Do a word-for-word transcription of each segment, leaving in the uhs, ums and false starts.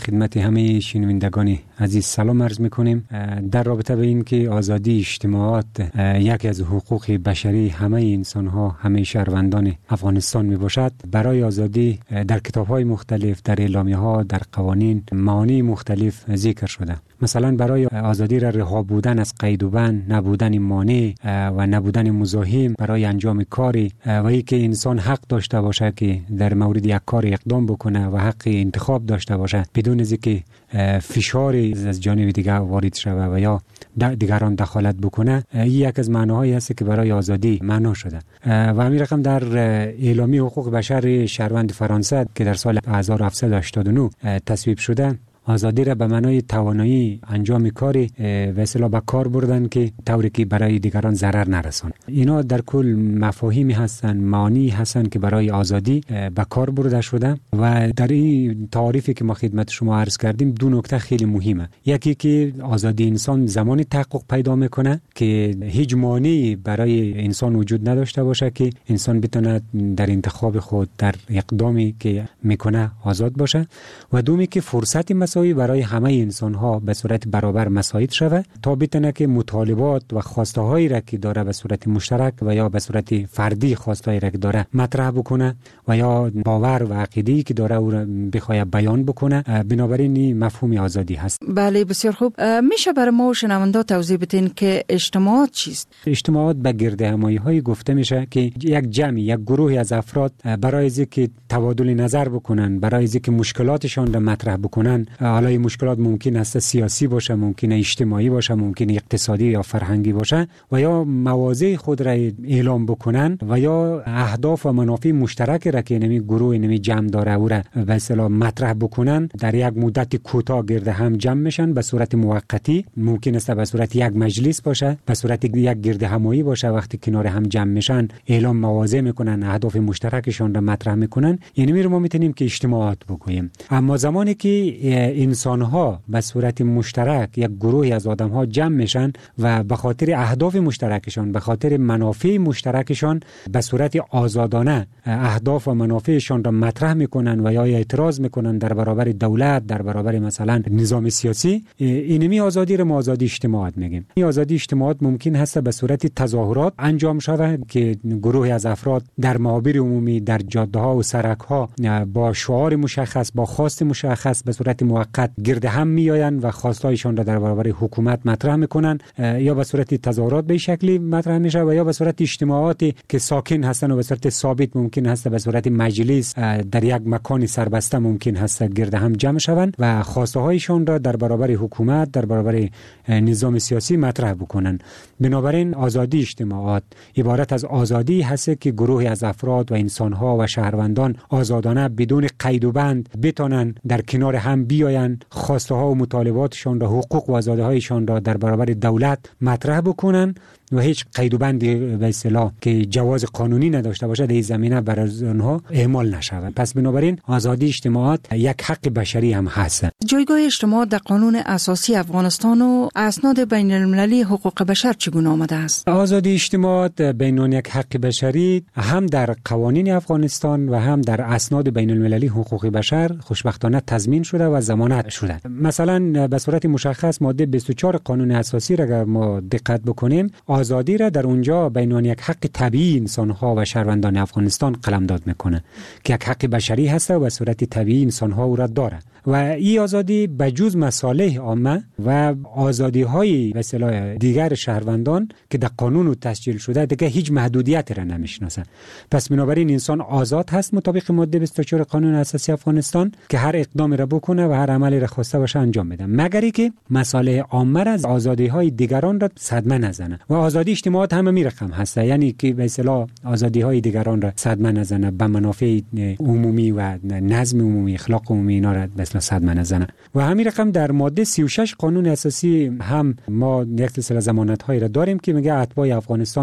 خدمت همه شنوندگان عزیز سلام عرض میکنیم. در رابطه به این که آزادی اجتماعات یکی از حقوق بشری همه انسان ها، همه شهروندان افغانستان می باشد، برای آزادی در کتاب های مختلف، در اعلامیه ها، در قوانین معانی مختلف ذکر شده. مثلا برای آزادی را رها بودن از قید و بند، نبودن مانع و نبودن مزاحم برای انجام کاری و اینکه انسان حق داشته باشه که در مورد یک کار اقدام بکنه و حق انتخاب داشته باشه بدون از اینکه فشار از جانب دیگر وارد شود و یا دیگران دخالت بکنه. این یک از معناهایی است که برای آزادی معنا شده و همین رقم در اعلامیه حقوق بشر شهروند فرانسه که در سال هزار و هفتصد و هشتاد و نه تصویب شده، آزادی را به معنای توانایی انجام کاری و اصطلاح به کار بردن که طوری که برای دیگران ضرر نرسانه. اینا در کل مفاهیمی هستن، معانی هستن که برای آزادی به کار برده شده و در این تعریفی که ما خدمت شما عرض کردیم دو نکته خیلی مهمه. یکی که آزادی انسان زمانی تحقق پیدا میکنه که هیچ مانعی برای انسان وجود نداشته باشه که انسان بتونه در انتخاب خود، در اقدامی که میکنه آزاد باشه، و دومی که فرصتی مساوی برای همه انسان ها به صورت برابر مساعد شود تا بتونه که مطالبات و خواسته هایی را که داره به صورت مشترک و یا به صورت فردی خواسته هایی را که داره مطرح بکنه و یا باور و عقیده‌ای که داره او را بخواد بیان بکنه. بنابراین این مفهوم آزادی هست. بله، بسیار خوب. میشه برای ما و شنوندا توضیح بدین که اجتماعات چیست؟ اجتماعات به گرد همایی های گفته میشه که یک جمعی، یک گروهی از افراد برای اینکه تبادل نظر بکنن، برای اینکه مشکلاتشان را مطرح بکنن، حالا این مشکلات ممکن است سیاسی باشه، ممکن اجتماعی باشه، ممکن اقتصادی یا فرهنگی باشه، و یا مواضع خود را اعلام بکنن و یا اهداف و منافع مشترک را که نمی گروه نمی جمع داره او را به اصطلاح مطرح بکنن، در یک مدت کوتاه گرد هم جمع میشن به صورت موقتی. ممکن است به صورت یک مجلس باشه، به صورت یک گرد همایی باشه. وقتی کنار هم جمع میشن اعلام مواضع میکنن، اهداف مشترکشون را مطرح میکنن. یعنی می ما میتونیم که اجتماعات بگوییم. اما زمانی که انسان ها به صورت مشترک، یک گروهی از آدم ها جمع میشن و به خاطر اهداف مشترکشان، به خاطر منافع مشترکشان به صورت آزادانه اهداف و منافعشان را مطرح میکنن و یا اعتراض میکنن در برابر دولت، در برابر مثلا نظام سیاسی، اینمی آزادی را ما آزادی اجتماعات میگیم. این آزادی اجتماعات ممکن هست به صورت تظاهرات انجام شود که گروهی از افراد در محاور عمومی، در جاده ها و سرک ها با شعار مشخص، با خواست مشخص به صورت موقت گرد هم میآیند و خواستایشان را در برابر حکومت مطرح میکنن، یا به صورت تظاهرات به شکلی مطرح میشه و یا به صورت اجتماعاتی که ساکن هستن و به صورت ثابت ممکن هست به صورت مجلس در یک مکان سربسته ممکن هست گرد هم جمع شوند و خواسته هایشان را در برابر حکومت، در برابر نظام سیاسی مطرح بکنن. بنابراین آزادی اجتماعات عبارت از آزادی هست که گروهی از افراد و انسان ها و شهروندان آزادانه بدون قید و بند بتونن در کنار هم بیاین، خواسته ها و مطالباتشان را، حقوق و آزادی هایشان را در برابر دولت مطرح بکنن و هیچ قید و بندی به اصطلاح که جواز قانونی نداشته باشه در این زمینه برای آنها اعمال نشود. پس بنابراین آزادی اجتماعات یک حق بشری هم هست. جایگاه اجتماعات در قانون اساسی افغانستان و اسناد بین المللی حقوق بشر چگونه آمده است؟ آزادی اجتماعات بین یک حق بشری هم در قوانین افغانستان و هم در اسناد بین المللی حقوق بشر خوشبختانه تضمین شده و ضمانت شده. مثلا به صورت مشخص ماده بیست و چهار قانون اساسی را اگر ما دقت بکنیم، آزادی را در اونجا بین یک حق طبیعی انسان‌ها و شهروندان افغانستان قلمداد میکنه که یک حق بشری هست و به صورت طبیعی انسان‌ها او را داره و این آزادی بجز مصالح عامه و آزادی‌های به اصطلاح دیگر شهروندان که در قانون تسجیل شده دیگه هیچ محدودیتی را نمیشناسه. پس بنابراین انسان آزاد هست مطابق ماده بیست و چهار قانون اساسی افغانستان که هر اقدامی را بکنه و هر عملی را خواسته باشه انجام بده، مگر اینکه مصالح عامه را از آزادی‌های دیگران را صدمه نزنه. و آزادی اجتماعات هم همین رقم هست، یعنی که به اصطلاح آزادی‌های دیگران را صدمه نزنه، به منافع عمومی و نظم عمومی، اخلاق عمومی اینا را به اصطلاح صدمه نزنه. و همین رقم در ماده سی و شش قانون اساسی هم ما یک سلسله ضمانت‌هایی را داریم که میگه اتباع افغانستان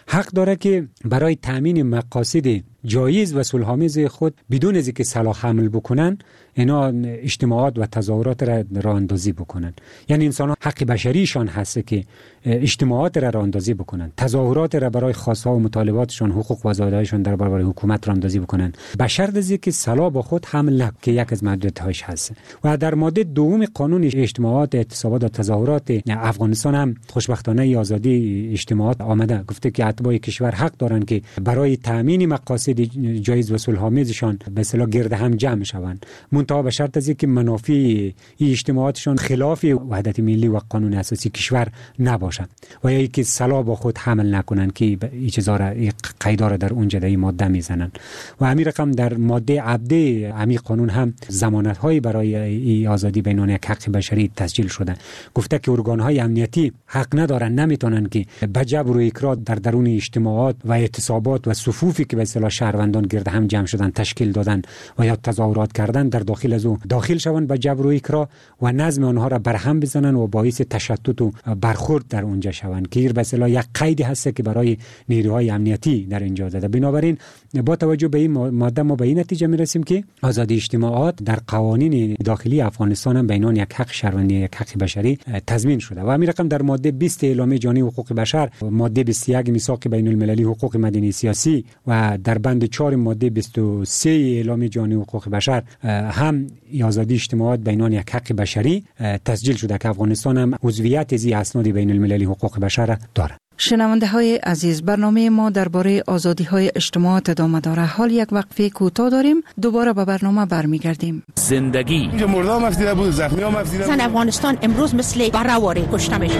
حق داره که برای تامین مقاصد جایز و صلح‌آمیز خود بدون از اینکه سلاح حمل بکنن اینا اجتماعات و تظاهرات را راه اندازی بکنن. یعنی انسان ها حق بشریشان هست که اجتماعات را راه اندازی بکنن، تظاهرات را برای خواست‌ها و مطالباتشان، حقوق و آزادی‌هایشان در برابر حکومت راه اندازی بکنن، به شرط از اینکه سلاح با خود حمل نکنند که یک از محدودیت‌هاش هست. و در ماده دوم قانون اجتماعات، اعتصابات و تظاهرات افغانستان هم خوشبختانه آزادی اجتماعات آمده، گفته که اتباع کشور حق دارند که برای تامین مقاصد جایز و صلح‌آمیزشان به اصطلاح گرد هم جمع شوند، منتها به شرط از اینکه منافع این اجتماعاتشان خلاف وحدت ملی و قانون اساسی کشور نباشد و یا اینکه سلاح با خود حمل نکنند که این چیزا را قیدا را در اونجا در این ماده میزنن. و همین رقم در ماده عبده همین قانون هم ضمانت‌های برای این آزادی بینان یک حق بشری تسجیل شده. گفته که ارگان‌های امنیتی حق ندارن، نمیتونن که به جبر و اکراه در درون اجتماعات و اعتصابات و صفوفی که به اصطلاح شهروندان گرد هم جمع شدن تشکیل دادن و یا تظاهرات کردن در داخل از او داخل شوند به جبر و اکراه و نظم آنها را برهم بزنن و باعث تشتت و برخورد در اونجا شوند که به اصطلاح یک قیدی هست که برای نیروهای امنیتی در اینجا زده. بنابراین با توجه به این ماده ما به این نتیجه میرسیم که آزادی اجتماعات در قوانین داخلی افغانستان هم بینان یک حق شهروندی، یک حق بشری تضمین شده. و همین رقم در ماده بیست اعلامیه جهانی حقوق بشر، ماده بیست و یک میثاق بین المللی حقوق مدنی سیاسی و در بند چهار ماده بیست و سه اعلامیه جهانی حقوق بشر هم آزادی اجتماعات بینان یک حق بشری تسجیل شده که افغانستان هم عضویت از اسناد بین المللی حقوق بشر دارد. شنونده های عزیز، برنامه ما درباره آزادی های اجتماعات ادامه داره. حال یک وقفه کوتاه داریم، دوباره به برنامه برمیگردیم. زندگی اینجا مردم مفدیده بود، زخمی ها مفدیده بود. افغانستان امروز مثل براواره کشته میشه.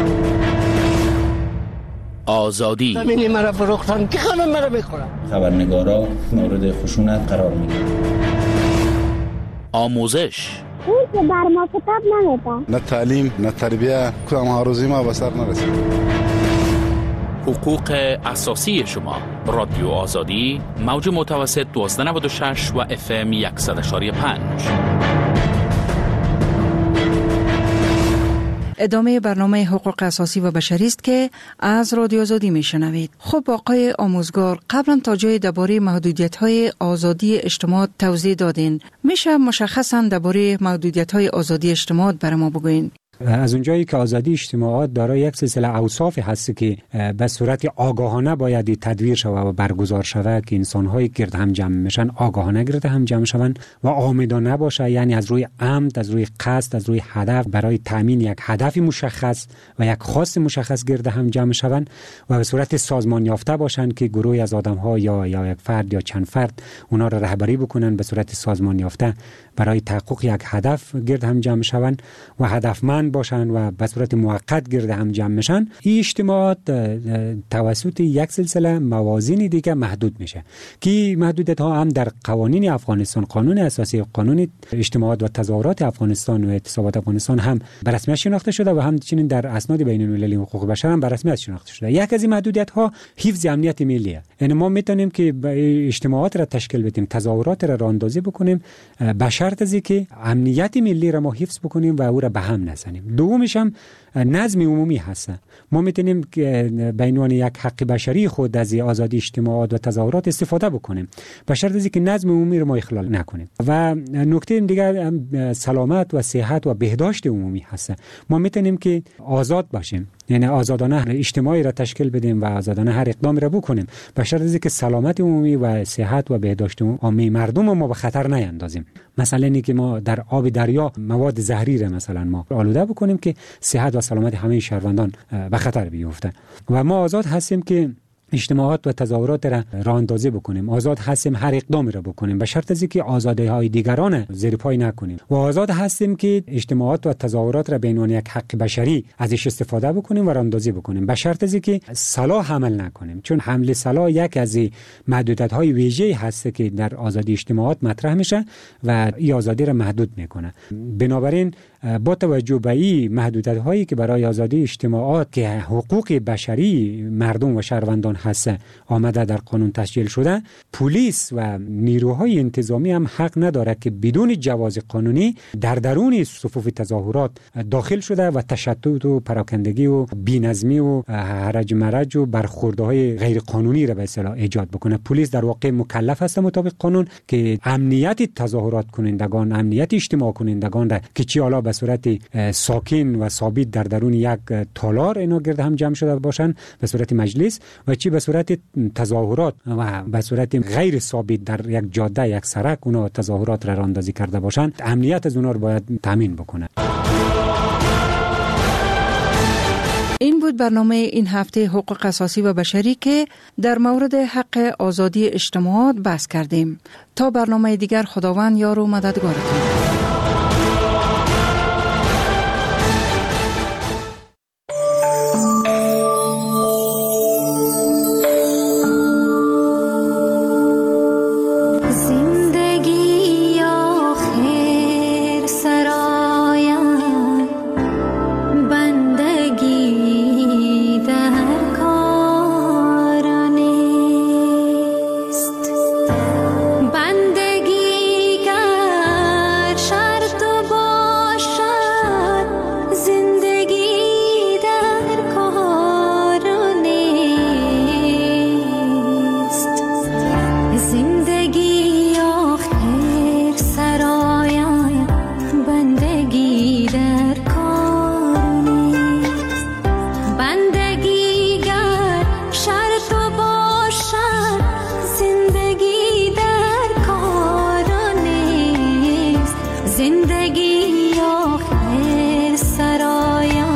آزادی زمین مرا فروختن که خانم مرا بخورن. خبرنگارا مورد خشونت قرار میگیرن. آموزش اون که بر ما کتاب نمیده، نه تعلیم نه تربیه، کدام آرزوی ما به سر نرسید. حقوق اساسی شما. رادیو آزادی، موج متوسط دویست و نود و شش و اف ام صد و یک و پنج. ادامه برنامه حقوق اساسی و بشری است که از رادیو آزادی میشنوید. خب آقای آموزگار، قبلا تا جای درباره محدودیت‌های آزادی اجتماع توضیح دادین. میشه مشخصاً درباره محدودیت‌های آزادی اجتماع برای ما بگوین؟ از اونجایی که آزادی اجتماعات دارای یک سلسله اوصاف هست که به صورت آگاهانه باید تدویر شود و برگزار شود که انسان‌های گرد هم جمع میشن آگاهانه گرد هم جمع شوند و عامدانه باشه، یعنی از روی عمد، از روی قصد، از روی هدف برای تامین یک هدف مشخص و یک خواست مشخص گرد هم جمع شوند و به صورت سازمان یافته باشند که گروهی از آدم‌ها یا یا یک فرد یا چند فرد اونا را رهبری بکنن به صورت سازمان یافته برای تحقق یک هدف گرد هم جمع شوند و هدفمند باشند و به صورت موقت گرد هم جمع میشن. این اجتماعات توسط یک سلسله موازین دیگه محدود میشه که محدودیت ها هم در قوانین افغانستان، قانون اساسی، قانون اجتماعات و تظاهرات افغانستان و اعتصابات افغانستان هم به رسمیت شناخته شده و همچنین در اسناد بین المللی حقوق بشر هم به رسمیت شناخته شده. یک از این محدودیت ها حفظ امنیت ملیه. یعنی ما میتونیم که اجتماعات را تشکیل بدیم، تظاهرات را راهاندازی بکنیم به شرط از اینکه امنیت ملی را ما حفظ بکنیم و او را به هم نزنیم. دومش هم نظم عمومی هست. ما میتونیم به عنوان یک حق بشری خود از آزادی اجتماعات و تظاهرات استفاده بکنیم به شرط از اینکه نظم عمومی رو ما اخلال نکنیم. و نکته دیگر سلامت و صحت و بهداشت عمومی هست. ما میتونیم که آزاد باشیم، یعنی آزادانه اجتماعی را تشکیل بدیم و آزادانه هر اقدامی را بکنیم به شرط از اینکه سلامت عمومی و صحت و بهداشت عمومی مردم ما به خطر نیندازیم. مثلا اینکه ما در آب دریا مواد زهری را مثلا ما آلوده بکنیم که صحت و سلامت همه شهروندان به خطر بیفته. و ما آزاد هستیم که اجتماعات و تظاهرات را راه اندازی بکنیم، آزاد هستیم هر اقدامی را بکنیم به شرط از اینکه آزادی‌های دیگران زیر پای نکنیم و آزاد هستیم که اجتماعات و تظاهرات را به عنوان یک حق بشری ازش استفاده بکنیم و راه اندازی بکنیم به شرط از اینکه سلاح حمل نکنیم، چون حمل سلاح یک از محدودیت‌های ویژه‌ای هست که در آزادی اجتماعات مطرح میشه و این آزادی را محدود میکنه. بنابراین با توجه به این محدودیت‌هایی که برای آزادی اجتماعات که حقوق بشری مردم و شهروندان هست آمده در قانون تسجیل شده، پلیس و نیروهای انتظامی هم حق نداره که بدون جواز قانونی در درون صفوف تظاهرات داخل شده و تشتت و پراکندگی و بی‌نظمی و هرج مرج و برخوردهای غیر قانونی را به اصطلاح ایجاد بکنه. پلیس در واقع مکلف است مطابق قانون که امنیت تظاهرات کنندگان، امنیت اجتماع کنندگان را که چی حالا به صورت ساکن و ثابت در درون یک تالار اینا گرد هم جمع شده باشن به صورت مجلس و چی به صورت تظاهرات و به صورت غیر ثابت در یک جاده، یک سرک اونا تظاهرات را راندازی کرده باشن، امنیت از اونا رو باید تامین بکنه. این بود برنامه این هفته حقوق اساسی و بشری که در مورد حق آزادی اجتماعات بحث کردیم. تا برنامه دیگر خداوند یار و مددگارتون. زندگی آخر سرایا